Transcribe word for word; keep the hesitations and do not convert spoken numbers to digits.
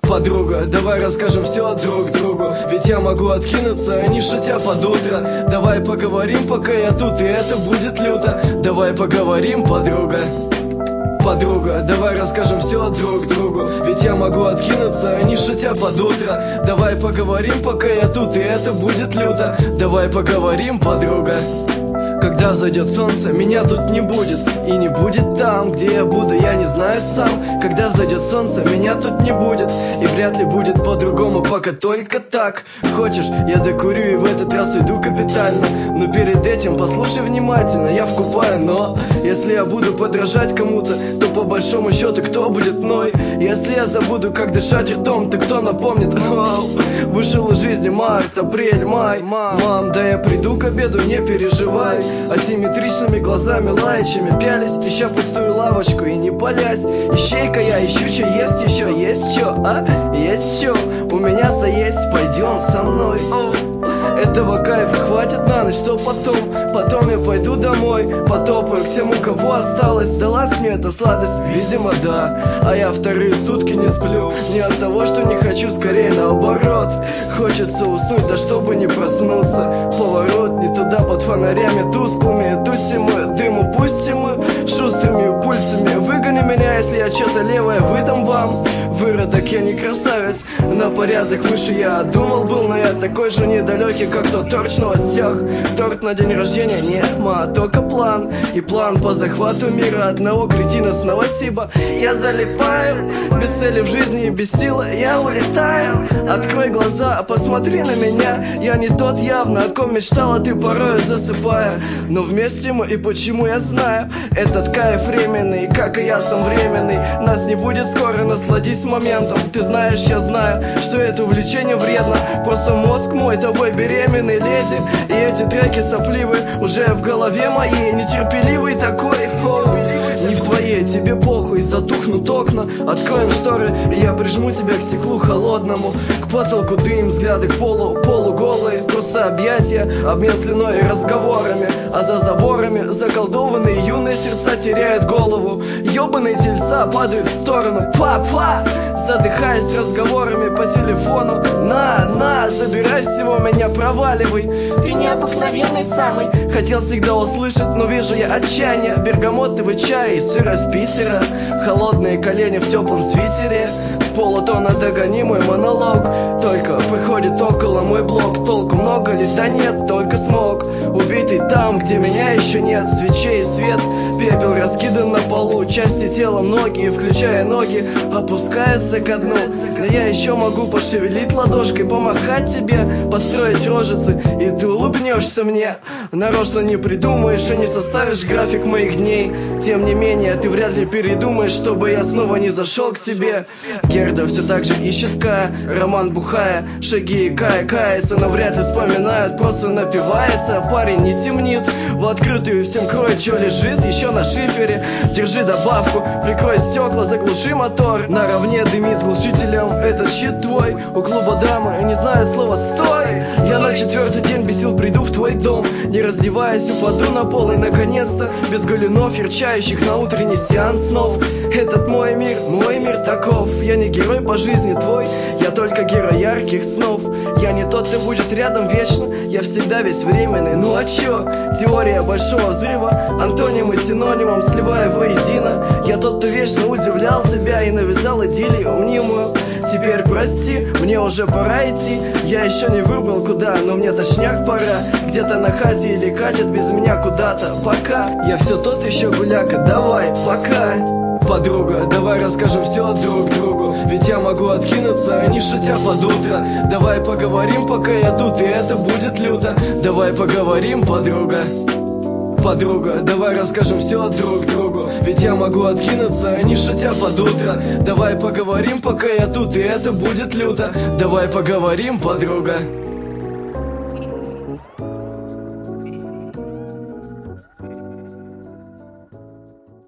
Подруга, давай расскажем все друг другу, ведь я могу откинуться, не шутя под утро. Давай поговорим, пока я тут, и это будет люто. Давай поговорим, подруга. Подруга, давай расскажем все друг другу, ведь я могу откинуться, не шутя под утро. Давай поговорим, пока я тут, и это будет люто. Давай поговорим, подруга. Когда взойдет солнце, меня тут не будет. И не будет там, где я буду, я не знаю сам. Когда взойдет солнце, меня тут не будет. И вряд ли будет по-другому, пока только так. Хочешь, я докурю и в этот раз уйду капитально. Но перед этим послушай внимательно, я вкупаю. Но если я буду подражать кому-то, то по большому счету кто будет мной? Если я забуду, как дышать ртом, то кто напомнит? Вау. Вышел из жизни март, апрель, май. Мам, да я приду к обеду, не переживай. Асимметричными глазами лаячими пялись, ища пустую лавочку и не палясь. Ищейка я, ищу, чё есть еще, есть чё, а? Есть чё, у меня-то есть, пойдем со мной. Этого кайфа хватит на ночь, что потом? Потом я пойду домой, потопаю к тем, у кого осталось. Сдалась мне эта сладость? Видимо, да. А я вторые сутки не сплю. Не от того, что не хочу, скорее наоборот. Хочется уснуть, да чтобы не проснуться. Поворот не туда, под фонарями тусклыми. Тусим мы, дыму пустим мы шустрыми пульсами. Выгони меня, если я что-то левое выдам вам. Выродок, я не красавец, на порядок выше я думал был, но я такой же недалекий, как тот торч в новостях. Торт на день рождения, не, ма, только план. И план по захвату мира одного кретина с Новосиба. Я залипаю, без цели в жизни и без силы я улетаю. Открой глаза, посмотри на меня. Я не тот явно, о ком мечтала ты порою засыпая. Но вместе мы, и почему я знаю, этот кайф временный, как и я сам временный. Нас не будет скоро, насладись моментом. Ты знаешь, я знаю, что это увлечение вредно. Просто мозг мой тобой беременный, леди. И эти треки сопливы уже в голове моей. Нетерпеливый такой, о, не в твоей, тебе похуй. Затухнут окна, откроем шторы, и я прижму тебя к стеклу холодному. К потолку дым, взгляды к полу, полуголые. Просто объятия, обмен слюной и разговорами. А за заборами заколдованные юные сердца теряют голову. Ёбаные тельца падают в сторону. Фа-фа! Задыхаясь разговорами по телефону. На, на, забирай всего меня, проваливай. Ты необыкновенный самый. Хотел всегда услышать, но вижу я отчаяние. Бергамотовый чай и сыр из Питера. Холодные колени в теплом свитере. С полутона догони мой монолог. Только приходит около мой блок. Толку много ли? Да нет, только смог. Убитый там, где меня еще нет. Свечей и свет, пепел раскидан на полу. Части тела, ноги, включая ноги, опускаются ко дну. Но я еще могу пошевелить ладошкой, помахать тебе, построить рожицы, и ты улыбнешься мне. Нарочно не придумаешь и не составишь график моих дней. Тем не менее, ты вряд ли передумаешь, чтобы я снова не зашел к тебе. Герда все так же ищет Кая, Роман бухая, шаги и Кая кается, но вряд ли вспоминают, просто напивается. Парень не темнит, в открытую всем кроет, что лежит еще на шифере. Держи добавку, прикрой стекла, заглуши мотор. Наравне дымит с глушителем этот щит твой. У клуба дамы не знаю слова «стой». Я на четвертый день без сил приду в твой дом. Не раздеваясь, упаду на пол и наконец-то без галюнов, ярчающих на утренний сеанс снов. Этот мой мир, мой мир таков. Я не герой по жизни твой, я только герой ярких снов. Я не тот, кто будет рядом вечно, я всегда весь временный. Ну а чё? Теория большого взрыва, антоним и синонимом сливая воедино. Я тот, кто вечно удивлял тебя и навязал идиллию мнимую. Теперь прости, мне уже пора идти. Я еще не выбрал куда, но мне точняк пора. Где-то на хате или катит без меня куда-то. Пока, я все тот еще гуляка, давай, пока. Подруга, давай расскажем все друг другу, ведь я могу откинуться, не шутя под утро. Давай поговорим, пока я тут, и это будет люто. Давай поговорим, подруга. Подруга, давай расскажем все друг другу, ведь я могу откинуться, не шутя под утро. Давай поговорим, пока я тут, и это будет люто. Давай поговорим, подруга.